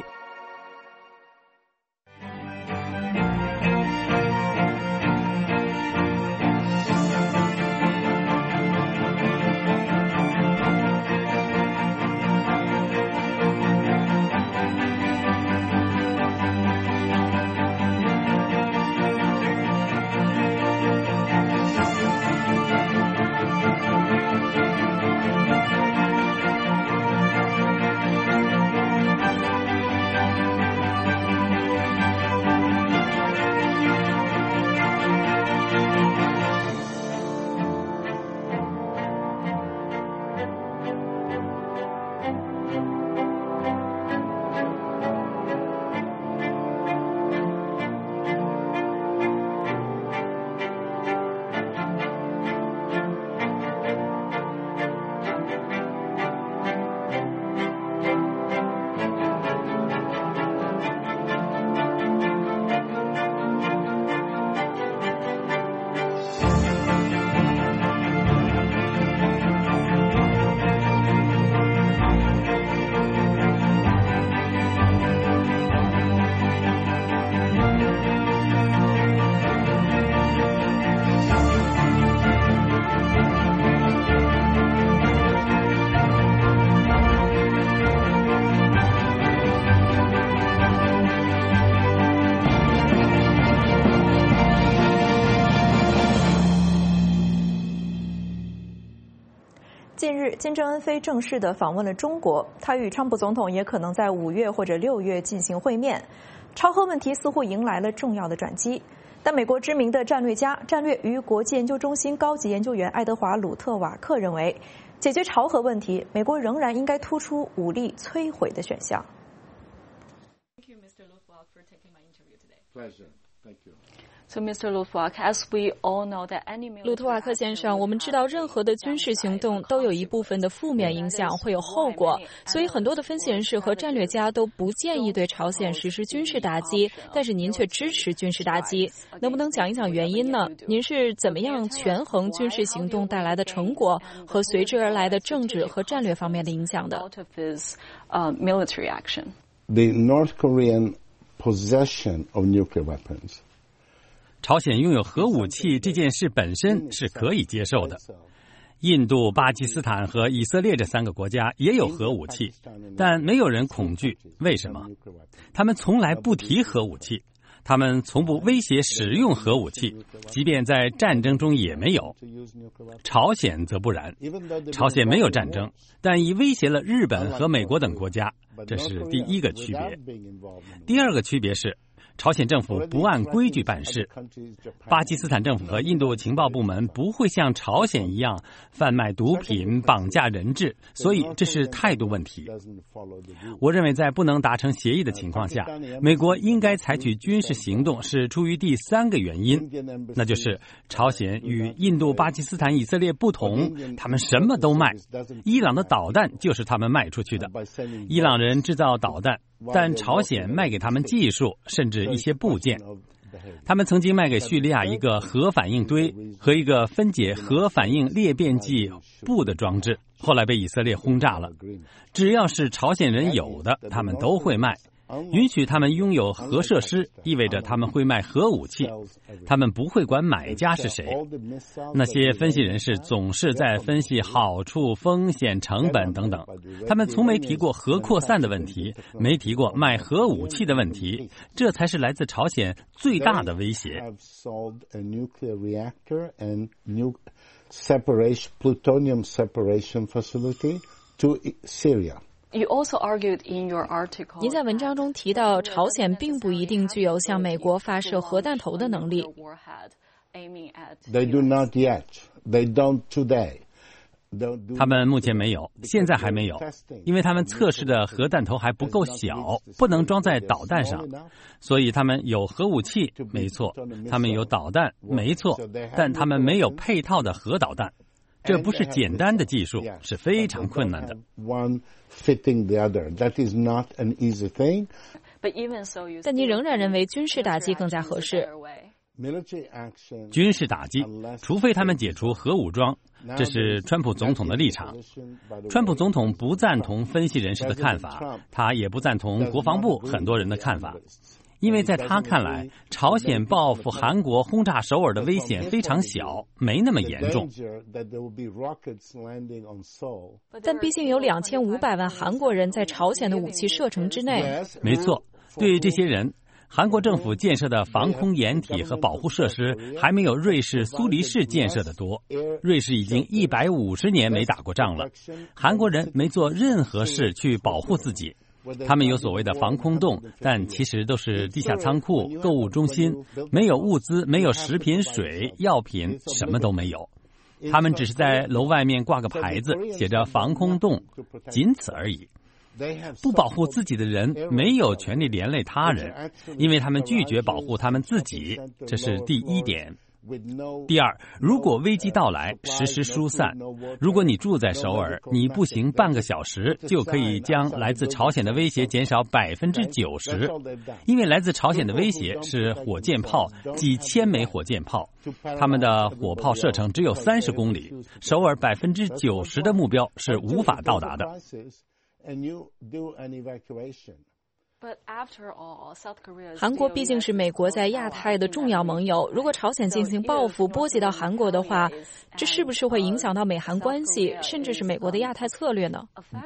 日，金正恩非正式地访问了中国，他与川普总统也可能在5月或者6月进行会面。朝核问题似乎迎来了重要的转机，但美国知名的战略家、战略与国际研究中心高级研究员爱德华·鲁特瓦克认为，解决朝核问题，美国仍然应该突出武力摧毁的选项。 So, Mr. Lutwak, as we all know that any 鲁特瓦克先生，我们知道任何的军事行动都有一部分的负面影响，会有后果，所以很多的分析人士和战略家都不建议对朝鲜实施军事打击，但是您却支持军事打击，能不能讲一讲原因呢？您是怎么样权衡军事行动带来的成果和随之而来的政治和战略方面的影响的？ military action. The North Korean possession of nuclear weapons. 朝鲜拥有核武器这件事本身是可以接受的。印度、巴基斯坦和以色列这3个国家也有核武器，但没有人恐惧。为什么？他们从来不提核武器，他们从不威胁使用核武器，即便在战争中也没有。朝鲜则不然，朝鲜没有战争，但已威胁了日本和美国等国家，这是第一个区别。第二个区别是，朝鲜政府不按规矩办事，巴基斯坦政府和印度情报部门不会像朝鲜一样贩卖毒品、绑架人质，所以这是态度问题。我认为在不能达成协议的情况下，美国应该采取军事行动是出于第3个原因，那就是朝鲜与印度、巴基斯坦、以色列不同，他们什么都卖，伊朗的导弹就是他们卖出去的，伊朗人制造导弹，但朝鲜卖给他们技术，甚至一些部件。他们曾经卖给叙利亚一个核反应堆和一个分解核反应裂变剂布的装置，后来被以色列轰炸了。只要是朝鲜人有的，他们都会卖。允许他们拥有核设施，意味着他们会卖核武器，他们不会管买家是谁。那些分析人士总是在分析好处、风险、成本等等，他们从没提过核扩散的问题，没提过卖核武器的问题，这才是来自朝鲜最大的威胁。 plutonium separation facility to Syria.You also argued in your article. 您在文章中提到，朝鲜并不一定具有向美国发射核弹头的能力。 They do not yet. They don't today. 他们目前没有，现在还没有，因为他们测试的核弹头还不够小，不能装在导弹上，所以他们有核武器，没错，他们有导弹，没错，但他们没有配套的核导弹。这不是简单的技术，是非常困难的。 但您仍然认为军事打击更加合适。 军事打击，除非他们解除核武装，这是川普总统的立场。川普总统不赞同分析人士的看法，他也不赞同国防部很多人的看法。因为在他看来，朝鲜报复韩国、轰炸首尔的危险非常小，没那么严重。 但毕竟有2500万韩国人在朝鲜的武器射程之内。 没错，对于这些人，韩国政府建设的防空掩体和保护设施还没有瑞士苏黎世建设的多。瑞士已经150年没打过仗了，韩国人没做任何事去保护自己。他们有所谓的防空洞，但其实都是地下仓库、购物中心，没有物资，没有食品、水、药品，什么都没有。他们只是在楼外面挂个牌子，写着防空洞，仅此而已。不保护自己的人没有权利连累他人，因为他们拒绝保护他们自己，这是第一点。第二，如果危机到来，实施疏散。如果你住在首尔，你步行半个小时就可以将来自朝鲜的威胁减少90%，因为来自朝鲜的威胁是火箭炮，几千枚火箭炮，他们的火炮射程只有30公里，首尔90%的目标是无法到达的。 韩国毕竟是美国在亚太的重要盟友，如果朝鲜进行报复，波及到韩国的话，这是不是会影响到美韩关系，甚至是美国的亚太策略呢？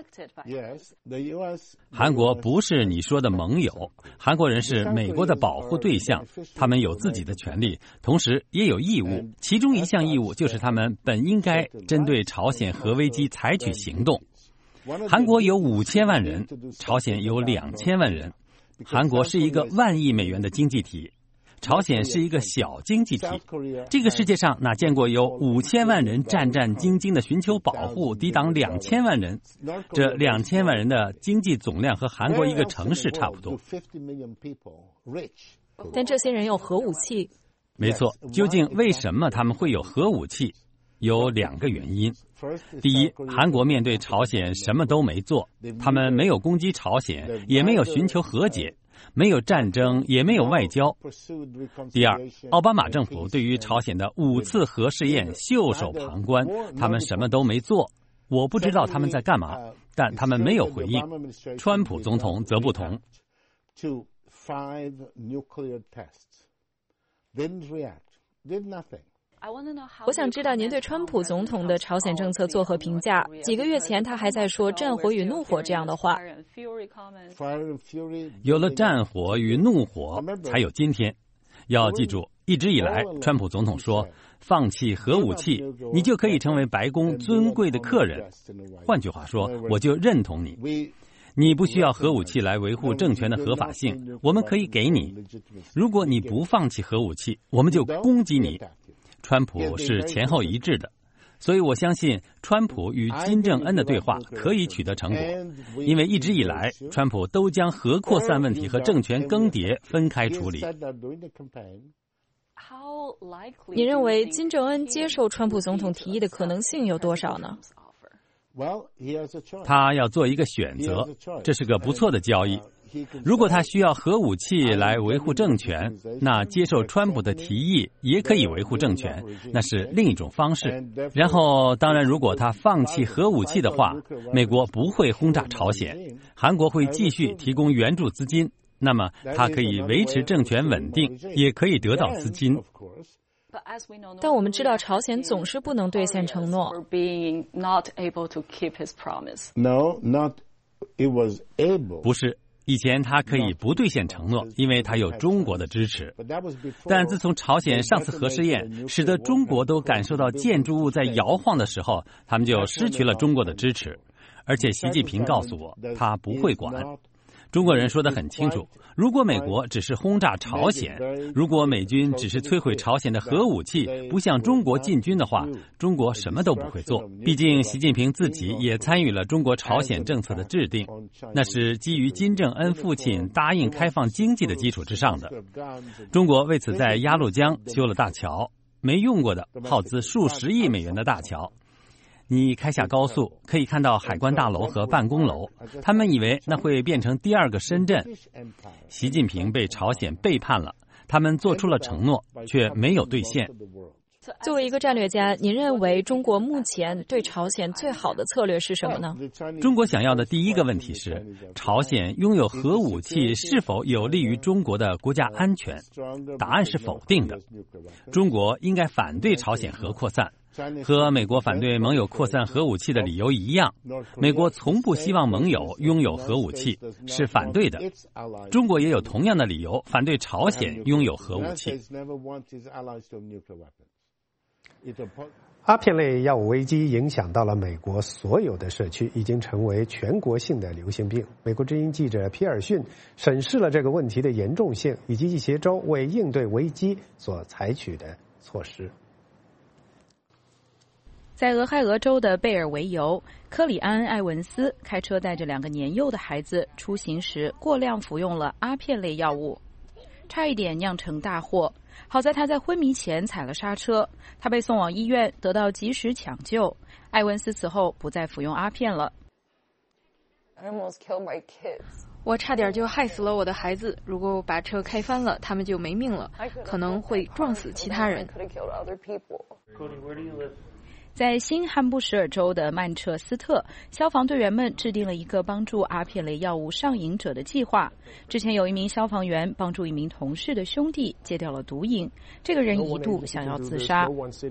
韩国不是你说的盟友，韩国人是美国的保护对象，他们有自己的权利，同时也有义务，其中一项义务就是他们本应该针对朝鲜核危机采取行动。韩国有5000万人，朝鲜有2000万人。韩国是一个10000亿美元的经济体，朝鲜是一个小经济体。这个世界上哪见过有5000万人战战兢兢地寻求保护，抵挡2000万人？这2000万人的经济总量和韩国一个城市差不多。 但这些人有核武器。 没错，究竟为什么他们会有核武器？有2个原因。第一，韩国面对朝鲜什么都没做，他们没有攻击朝鲜，也没有寻求和解，没有战争，也没有外交。第二，奥巴马政府对于朝鲜的5次核试验袖手旁观，他们什么都没做。我不知道他们在干嘛，但他们没有回应。川普总统则不同。 我想知道您对川普总统的朝鲜政策作何评价？几个月前他还在说战火与怒火这样的话。 有了战火与怒火，才有今天。要记住，一直以来，川普总统说，放弃核武器，你就可以成为白宫尊贵的客人。换句话说，我就认同你。你不需要核武器来维护政权的合法性，我们可以给你。如果你不放弃核武器，我们就攻击你。川普是前后一致的，所以我相信川普与金正恩的对话可以取得成果，因为一直以来，川普都将核扩散问题和政权更迭分开处理。 你认为金正恩接受川普总统提议的可能性有多少呢？ 他要做一个选择，这是个不错的交易。如果他需要核武器来维护政权，那接受川普的提议也可以维护政权，那是另一种方式。然后，当然，如果他放弃核武器的话，美国不会轰炸朝鲜，韩国会继续提供援助资金，那么他可以维持政权稳定，也可以得到资金。 但我们知道朝鲜总是不能兑现承诺。 不是。以前他可以不兑现承诺，因为他有中国的支持。但自从朝鲜上次核试验使得中国都感受到建筑物在摇晃的时候，他们就失去了中国的支持。而且习近平告诉我，他不会管。中国人说得很清楚，如果美国只是轰炸朝鲜，如果美军只是摧毁朝鲜的核武器，不向中国进军的话，中国什么都不会做。毕竟习近平自己也参与了中国朝鲜政策的制定，那是基于金正恩父亲答应开放经济的基础之上的。中国为此在鸭绿江修了大桥，没用过的耗资数十亿美元的大桥。你开下高速，可以看到海关大楼和办公楼，他们以为那会变成第2个深圳。习近平被朝鲜背叛了，他们做出了承诺，却没有兑现。 作为一个战略家，您认为中国目前对朝鲜最好的策略是什么呢？ 中国想要的第一个问题是，朝鲜拥有核武器是否有利于中国的国家安全？答案是否定的。中国应该反对朝鲜核扩散。和美国反对盟友扩散核武器的理由一样，美国从不希望盟友拥有核武器，是反对的。中国也有同样的理由反对朝鲜拥有核武器。 阿片类药物危机影响到了美国所有的社区，已经成为全国性的流行病。美国之音记者皮尔逊审视了这个问题的严重性，以及一些州为应对危机所采取的措施。 在俄亥俄州的贝尔维尤，科里安·艾文斯开车带着2个年幼的孩子出行时过量服用了阿片类药物，差一点酿成大祸。好在他在昏迷前踩了刹车，他被送往医院得到及时抢救。艾文斯此后不再服用阿片了。 我差点就害死了我的孩子，如果我把车开翻了，他们就没命了，可能会撞死其他人。 在新罕布什尔州的曼彻斯特，消防队员们制定了一个帮助阿片类药物上瘾者的计划。之前有一名消防员帮助一名同事的兄弟戒掉了毒瘾，这个人一度想要自杀。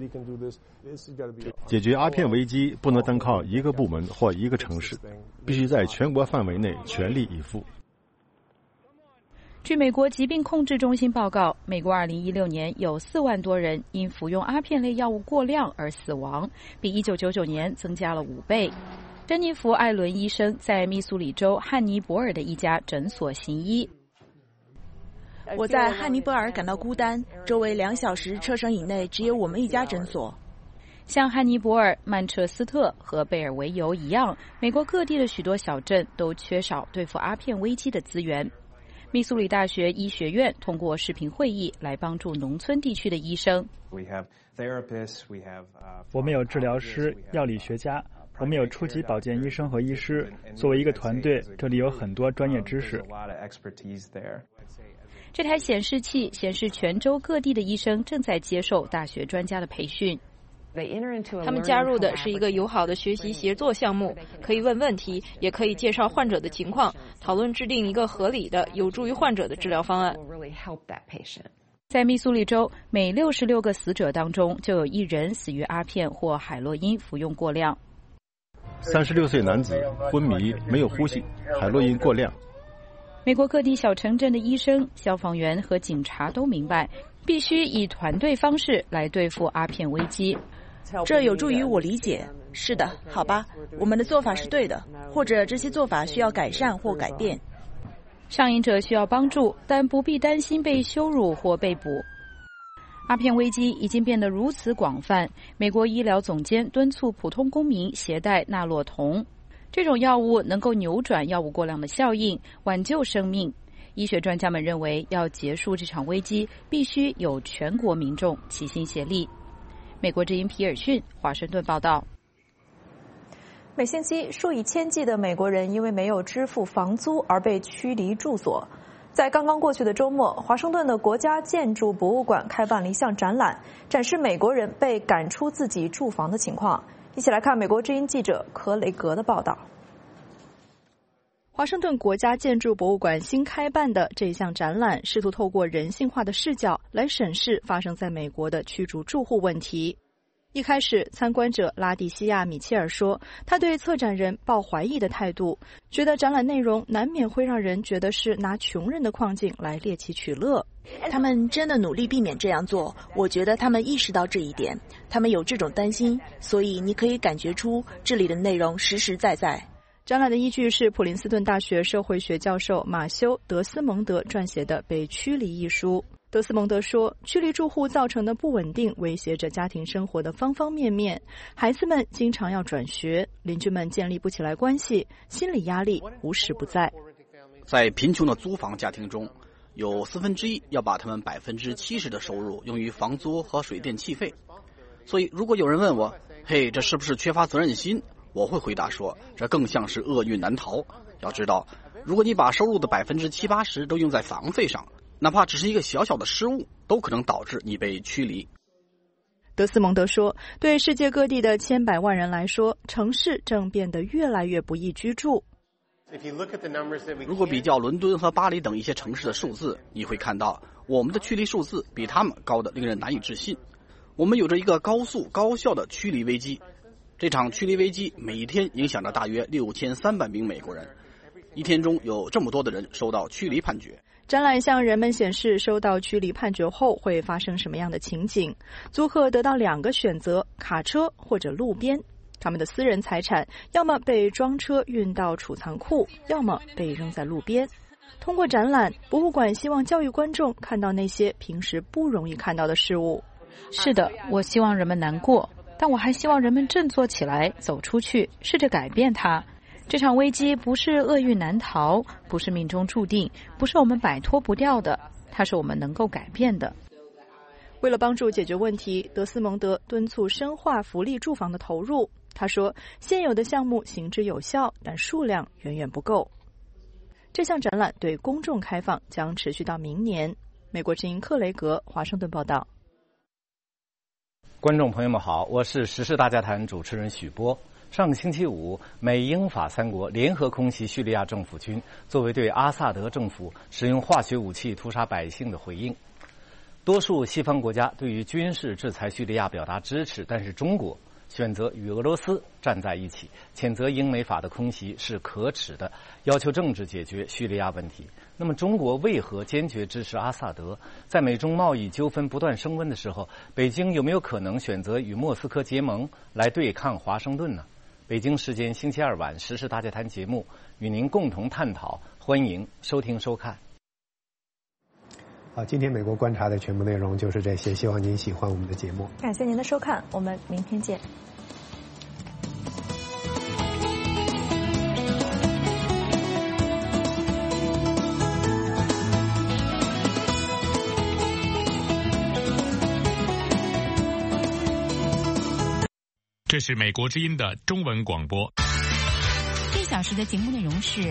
解决阿片危机不能单靠一个部门或一个城市，必须在全国范围内全力以赴。 据美国疾病控制中心报告，美国2016年有4万多人因服用阿片类药物过量而死亡，比1999年增加了5倍。珍妮弗·艾伦医生在密苏里州汉尼伯尔的一家诊所行医。 我在汉尼伯尔感到孤单，周围2小时车程以内只有我们一家诊所。 像汉尼伯尔、曼彻斯特和贝尔维尤一样，美国各地的许多小镇都缺少对付阿片危机的资源。密苏里大学医学院通过视频会议来帮助农村地区的医生。 我们有治疗师、药理学家，我们有初级保健医生和医师。作为一个团队，这里有很多专业知识。 这台显示器显示全州各地的医生正在接受大学专家的培训。 他们加入的是一个友好的学习协作项目，可以问问题，也可以介绍患者的情况，讨论制定一个合理的、有助于患者的治疗方案。 在密苏里州，每66个死者当中就有1人死于阿片或海洛因服用过量。 36岁男子昏迷，没有呼吸，海洛因过量。 美国各地小城镇的医生、消防员和警察都明白，必须以团队方式来对付阿片危机。 这有助于我理解。是的，好吧，我们的做法是对的，或者这些做法需要改善或改变。 上瘾者需要帮助，但不必担心被羞辱或被捕。阿片危机已经变得如此广泛，美国医疗总监敦促普通公民携带纳洛酮。这种药物能够扭转药物过量的效应，挽救生命。医学专家们认为，要结束这场危机，必须有全国民众齐心协力。美国之音皮尔逊，华盛顿报道。 每星期数以千计的美国人因为没有支付房租而被驱离住所。在刚刚过去的周末，华盛顿的国家建筑博物馆开办了一项展览，展示美国人被赶出自己住房的情况。一起来看美国之音记者克雷格的报道。 华盛顿国家建筑博物馆新开办的这项展览，试图透过人性化的视角来审视发生在美国的驱逐住户问题。一开始，参观者拉蒂西亚·米切尔说，他对策展人抱怀疑的态度，觉得展览内容难免会让人觉得是拿穷人的困境来猎奇取乐。 他们真的努力避免这样做，我觉得他们意识到这一点，他们有这种担心，所以你可以感觉出这里的内容实实在在。 展览的依据是普林斯顿大学社会学教授马修·德斯蒙德撰写的《被驱离》一书。德斯蒙德说，驱离住户造成的不稳定威胁着家庭生活的方方面面，孩子们经常要转学，邻居们建立不起来关系，心理压力无时不在。 在贫穷的租房家庭中，有1/4要把他们70%的收入用于房租和水电气费。所以如果有人问我，嘿，这是不是缺乏责任心？我会回答说，这更像是厄运难逃。要知道，如果你把收入的70%-80%都用在房费上，哪怕只是一个小小的失误，都可能导致你被驱离。 德斯蒙德说，对世界各地的千百万人来说，城市正变得越来越不易居住。 如果比较伦敦和巴黎等一些城市的数字，你会看到我们的驱离数字比他们高得令人难以置信。我们有着一个高速高效的驱离危机。这场驱离危机每天影响着大约6300名美国人，一天中有这么多的人收到驱离判决。 展览向人们显示收到驱离判决后会发生什么样的情景。租客得到2个选择，卡车或者路边。他们的私人财产要么被装车运到储藏库，要么被扔在路边。通过展览，博物馆希望教育观众看到那些平时不容易看到的事物。 是的，我希望人们难过，但我还希望人们振作起来，走出去，试着改变它。这场危机不是厄运难逃，不是命中注定，不是我们摆脱不掉的，它是我们能够改变的。 为了帮助解决问题，德斯蒙德敦促深化福利住房的投入。他说，现有的项目行之有效，但数量远远不够。这项展览对公众开放，将持续到明年。美国之音克雷格，华盛顿报道。 观众朋友们好，我是时事大家谈主持人许波。上个星期五，美英法三国联合空袭叙利亚政府军，作为对阿萨德政府使用化学武器屠杀百姓的回应。多数西方国家对于军事制裁叙利亚表达支持，但是中国选择与俄罗斯站在一起，谴责英美法的空袭是可耻的，要求政治解决叙利亚问题。那么中国为何坚决支持阿萨德？在美中贸易纠纷不断升温的时候，北京有没有可能选择与莫斯科结盟来对抗华盛顿呢？北京时间星期二晚时事大家谈节目与您共同探讨，欢迎收听收看。 好，今天美国观察的全部内容就是这些，希望您喜欢我们的节目。 感谢您的收看，我们明天见。 这是美国之音的中文广播。 1小时的节目内容是